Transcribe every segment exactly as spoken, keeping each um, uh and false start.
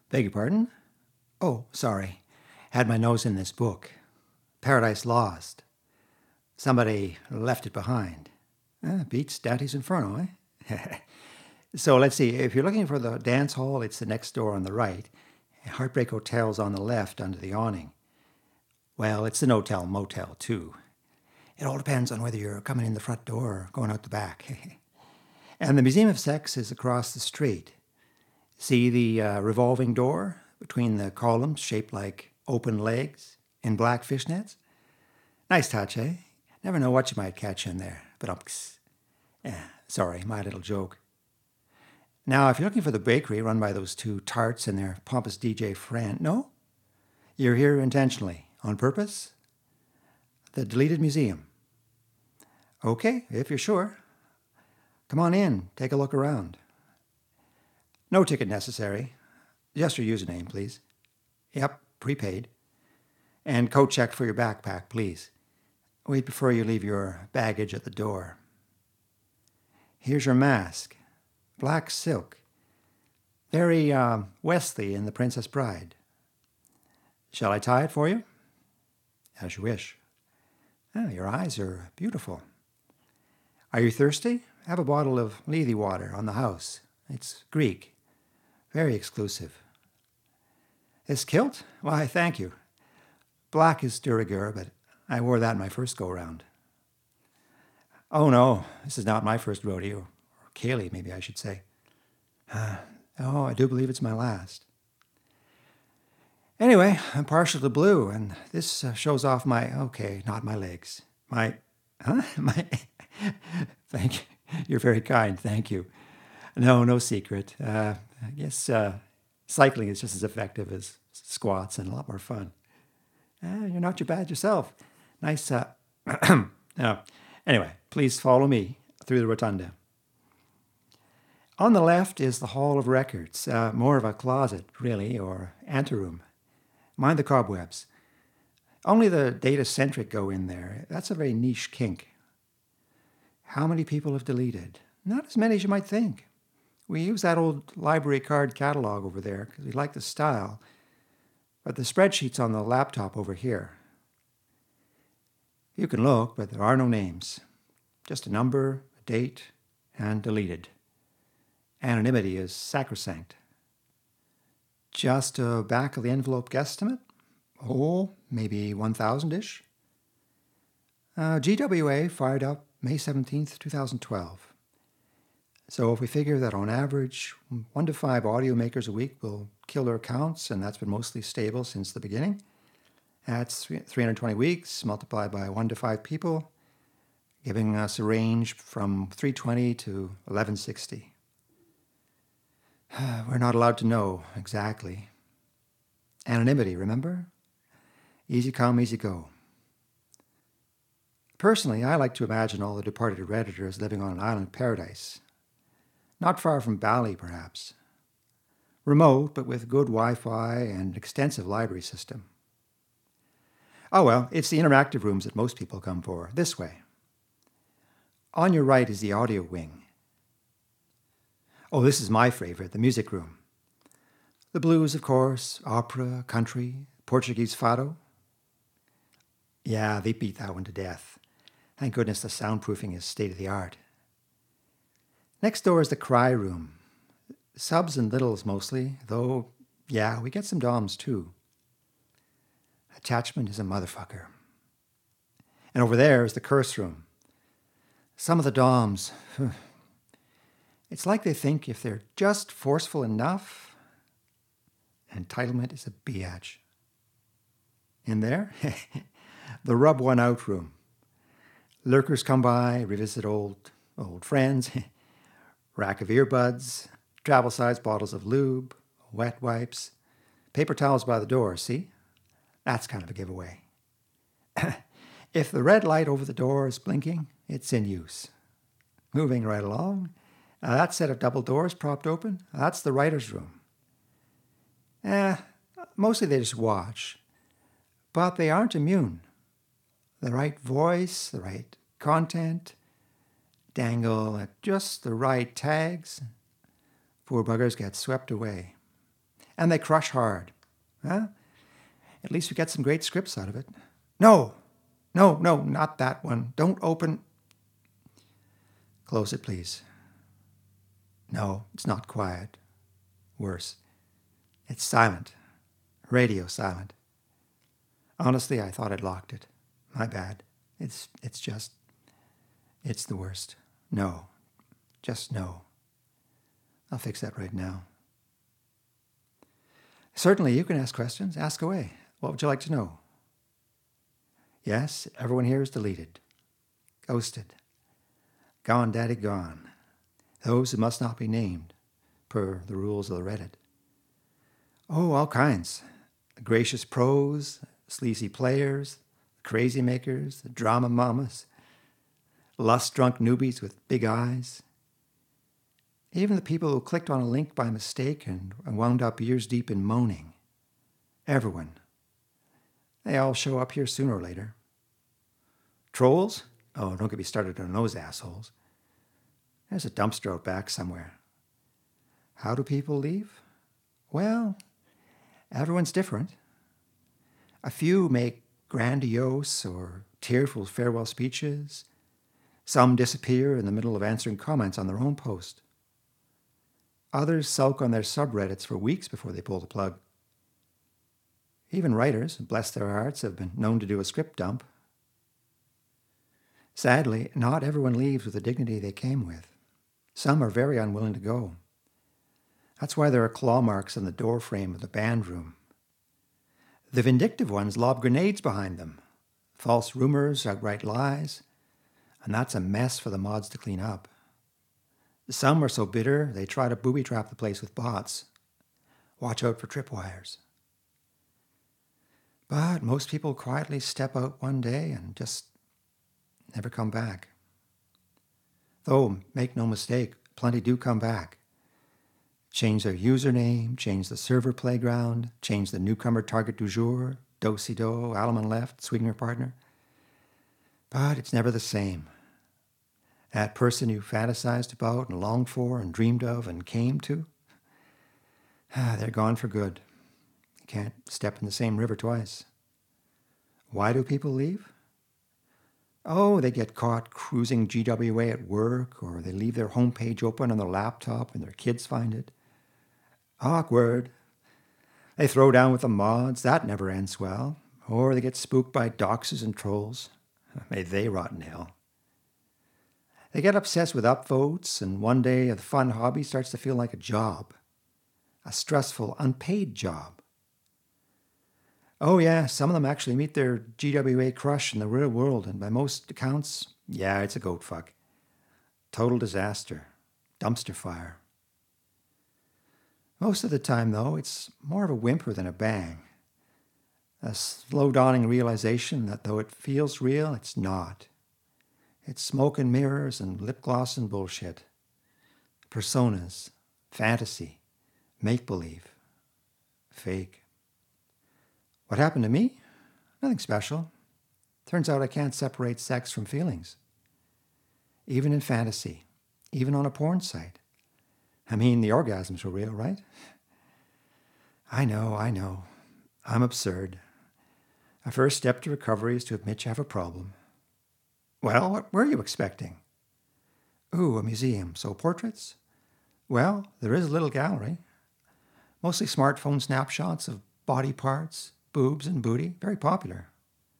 Beg your pardon? Oh, sorry. Had my nose in this book. Paradise Lost. Somebody left it behind. Eh, beats Dante's Inferno, eh? So let's see. If you're looking for the dance hall, it's the next door on the right. Heartbreak Hotel's on the left under the awning. Well, it's the no-tell motel, too. It all depends on whether you're coming in the front door or going out the back. And the Museum of Sex is across the street. See the uh, revolving door between the columns shaped like open legs in black fishnets? Nice touch, eh? Never know what you might catch in there. But umps. Yeah, sorry, my little joke. Now, if you're looking for the bakery run by those two tarts and their pompous D J friend, no? You're here intentionally, on purpose? The Deleted Museum. Okay, if you're sure. Come on in, take a look around. No ticket necessary. Just your username, please. Yep, prepaid. And code check for your backpack, please. Wait before you leave your baggage at the door. Here's your mask. Black silk. Very uh, Wesley in The Princess Bride. Shall I tie it for you? As you wish. Oh, your eyes are beautiful. Are you thirsty? Have a bottle of Lethe water on the house. It's Greek. Very exclusive. This kilt? Why, thank you. Black is de rigueur, but I wore that my first go-round. Oh, no, this is not my first rodeo. Or Kaylee, maybe I should say. Uh, oh, I do believe it's my last. Anyway, I'm partial to blue, and this uh, shows off my, okay, not my legs. My, huh? My, thank you. You're very kind, thank you. No, no secret. Uh, I guess uh, cycling is just as effective as squats and a lot more fun. Uh, you're not too bad yourself. Nice, uh, no. Anyway, please follow me through the rotunda. On the left is the Hall of Records, uh, more of a closet, really, or anteroom. Mind the cobwebs. Only the data-centric go in there. That's a very niche kink. How many people have deleted? Not as many as you might think. We use that old library card catalog over there because we like the style, but the spreadsheet's on the laptop over here. You can look, but there are no names. Just a number, a date, and deleted. Anonymity is sacrosanct. Just a back-of-the-envelope guesstimate? Oh, maybe one thousand-ish. Uh, G W A fired up May seventeenth, twenty twelve. So if we figure that on average, one to five audio makers a week will kill their accounts, and that's been mostly stable since the beginning, that's three hundred twenty weeks multiplied by one to five people, giving us a range from three twenty to eleven sixty. We're not allowed to know exactly. Anonymity, remember? Easy come, easy go. Personally, I like to imagine all the departed Redditors living on an island paradise. Not far from Bali, perhaps. Remote, but with good Wi-Fi and extensive library system. Oh well, it's the interactive rooms that most people come for. This way. On your right is the audio wing. Oh, this is my favorite, the music room. The blues, of course, opera, country, Portuguese fado. Yeah, they beat that one to death. Thank goodness the soundproofing is state-of-the-art. Next door is the cry room. Subs and littles mostly, though, yeah, we get some doms too. Attachment is a motherfucker. And over there is the curse room. Some of the doms, it's like they think if they're just forceful enough, entitlement is a biatch. In there, the rub one out room. Lurkers come by, revisit old, old friends, rack of earbuds, travel-sized bottles of lube, wet wipes, paper towels by the door, see? That's kind of a giveaway. If the red light over the door is blinking, it's in use. Moving right along, uh, that set of double doors propped open, that's the writer's room. Eh, mostly they just watch, but they aren't immune. The right voice, the right content, dangle at just the right tags, poor buggers get swept away. And they crush hard. Huh? At least we get some great scripts out of it. No, no, no, not that one. Don't open. Close it, please. No, it's not quiet. Worse. It's silent. Radio silent. Honestly, I thought I'd locked it. My bad. It's it's just, it's the worst. No. Just no. I'll fix that right now. Certainly, you can ask questions. Ask away. What would you like to know? Yes, everyone here is deleted. Ghosted. Gone, daddy, gone. Those who must not be named, per the rules of the Reddit. Oh, all kinds. Gracious pros, sleazy players, crazy makers, the drama mamas, lust-drunk newbies with big eyes. Even the people who clicked on a link by mistake and wound up years deep in moaning. Everyone. They all show up here sooner or later. Trolls? Oh, don't get me started on those assholes. There's a dumpster out back somewhere. How do people leave? Well, everyone's different. A few make grandiose or tearful farewell speeches. Some disappear in the middle of answering comments on their own post. Others sulk on their subreddits for weeks before they pull the plug. Even writers, bless their hearts, have been known to do a script dump. Sadly, not everyone leaves with the dignity they came with. Some are very unwilling to go. That's why there are claw marks on the door frame of the band room. The vindictive ones lob grenades behind them, false rumors, outright lies, and that's a mess for the mods to clean up. Some are so bitter they try to booby-trap the place with bots. Watch out for tripwires. But most people quietly step out one day and just never come back. Though, make no mistake, plenty do come back. Change their username, change the server playground, change the newcomer target du jour, do-si-do, Alaman left, swinger partner. But it's never the same. That person you fantasized about and longed for and dreamed of and came to, ah, they're gone for good. You can't step in the same river twice. Why do people leave? Oh, they get caught cruising G W A at work, or they leave their homepage open on their laptop and their kids find it. Awkward. They throw down with the mods. That never ends well. Or they get spooked by doxers and trolls. May they rot in hell. They get obsessed with upvotes, and one day a fun hobby starts to feel like a job. A stressful, unpaid job. Oh yeah, some of them actually meet their G W A crush in the real world, and by most accounts, yeah, it's a goat fuck. Total disaster. Dumpster fire. Most of the time, though, it's more of a whimper than a bang. A slow dawning realization that though it feels real, it's not. It's smoke and mirrors and lip gloss and bullshit. Personas, fantasy, make-believe, fake. What happened to me? Nothing special. Turns out I can't separate sex from feelings. Even in fantasy, even on a porn site. I mean, the orgasms were real, right? I know, I know. I'm absurd. A first step to recovery is to admit you have a problem. Well, what were you expecting? Ooh, a museum. So portraits? Well, there is a little gallery. Mostly smartphone snapshots of body parts, boobs and booty. Very popular.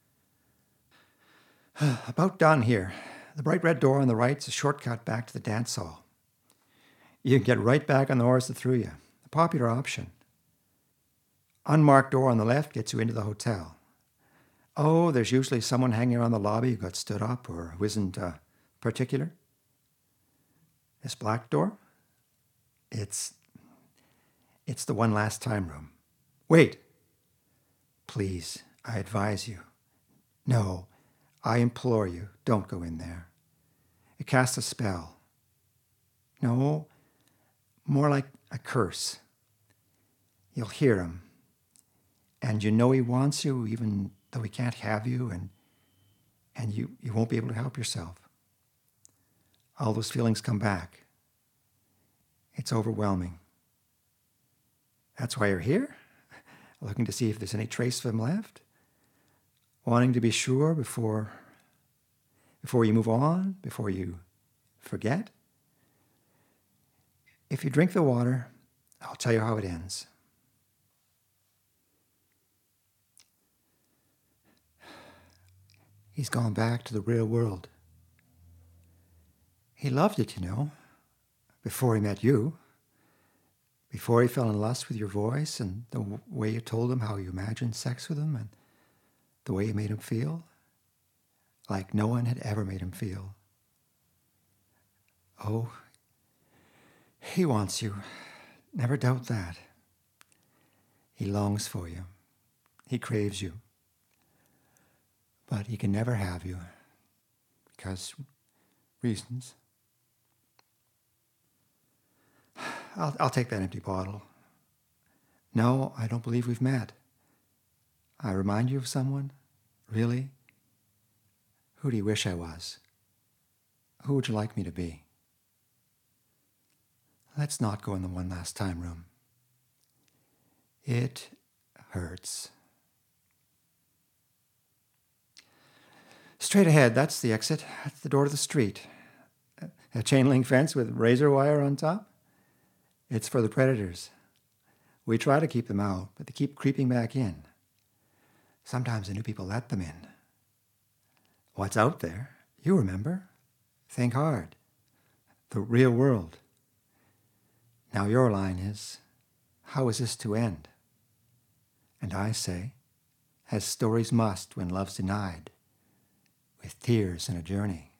About done here. The bright red door on the right is a shortcut back to the dance hall. You can get right back on the horse that threw you. A popular option. Unmarked door on the left gets you into the hotel. Oh, there's usually someone hanging around the lobby who got stood up or who isn't uh, particular. This black door? It's... It's the one last time room. Wait. Please, I advise you. No, I implore you, don't go in there. It casts a spell. No, more like a curse. You'll hear him. And you know he wants you even though he can't have you, and and you, you won't be able to help yourself. All those feelings come back. It's overwhelming. That's why you're here? Looking to see if there's any trace of him left? Wanting to be sure before, before you move on, before you forget? If you drink the water, I'll tell you how it ends. He's gone back to the real world. He loved it, you know, before he met you. Before he fell in lust with your voice and the w- way you told him how you imagined sex with him and the way you made him feel, like no one had ever made him feel. Oh, he wants you. Never doubt that. He longs for you. He craves you. But he can never have you because reasons. I'll, I'll take that empty bottle. No, I don't believe we've met. I remind you of someone? Really? Who do you wish I was? Who would you like me to be? Let's not go in the one last time room. It hurts. Straight ahead, that's the exit. That's the door to the street. A chain link fence with razor wire on top. It's for the predators. We try to keep them out, but they keep creeping back in. Sometimes the new people let them in. What's out there? You remember. Think hard. The real world. Now your line is, how is this to end? And I say, as stories must when love's denied, with tears and a journey.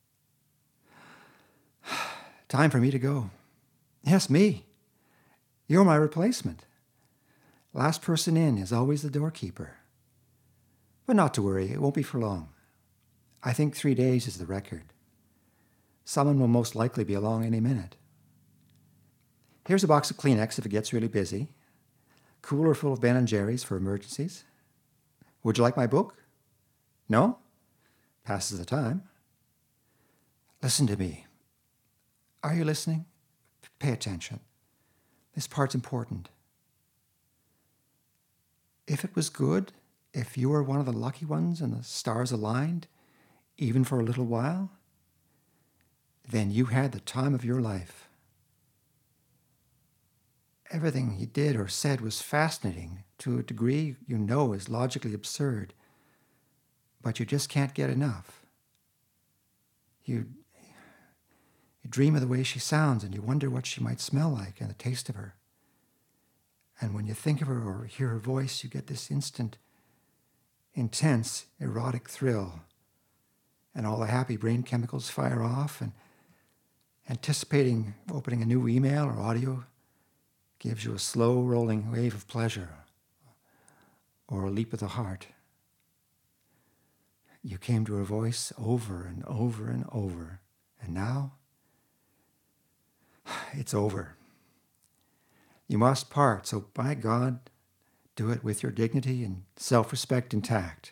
Time for me to go. Yes, me. You're my replacement. Last person in is always the doorkeeper. But not to worry, it won't be for long. I think three days is the record. Someone will most likely be along any minute. Here's a box of Kleenex if it gets really busy. Cooler full of Ben and Jerry's for emergencies. Would you like my book? No? Passes the time. Listen to me. Are you listening? Pay attention. This part's important. If it was good, if you were one of the lucky ones and the stars aligned, even for a little while, then you had the time of your life. Everything he did or said was fascinating to a degree you know is logically absurd, but you just can't get enough. You, you dream of the way she sounds and you wonder what she might smell like and the taste of her. And when you think of her or hear her voice, you get this instant, intense, erotic thrill. And all the happy brain chemicals fire off, and anticipating opening a new email or audio gives you a slow rolling wave of pleasure or a leap of the heart. You came to her voice over and over and over, and now it's over. You must part, so by God, do it with your dignity and self-respect intact.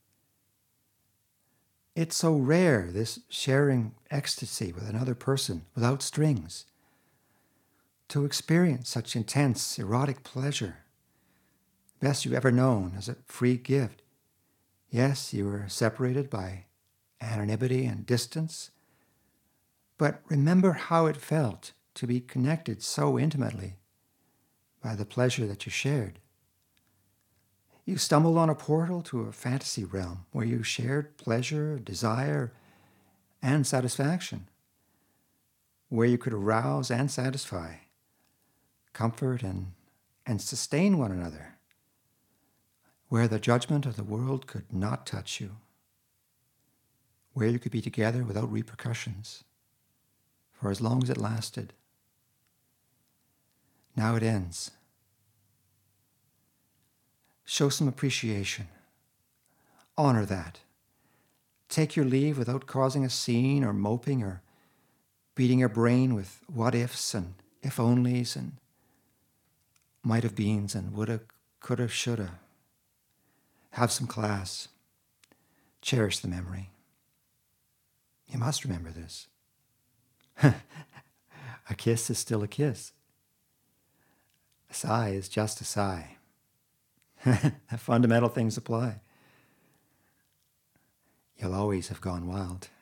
It's so rare, this sharing ecstasy with another person without strings. To experience such intense, erotic pleasure, best you've ever known, as a free gift. Yes, you were separated by anonymity and distance, but remember how it felt to be connected so intimately by the pleasure that you shared. You stumbled on a portal to a fantasy realm where you shared pleasure, desire, and satisfaction, where you could arouse and satisfy, comfort and, and sustain one another, where the judgment of the world could not touch you, where you could be together without repercussions for as long as it lasted. Now it ends. Show some appreciation. Honor that. Take your leave without causing a scene or moping or beating your brain with what-ifs and if-onlys and might-have-beens and woulda, coulda, shoulda. Have some class. Cherish the memory. You must remember this. A kiss is still a kiss. sigh is just a sigh. Fundamental things apply. You'll always have gone wild.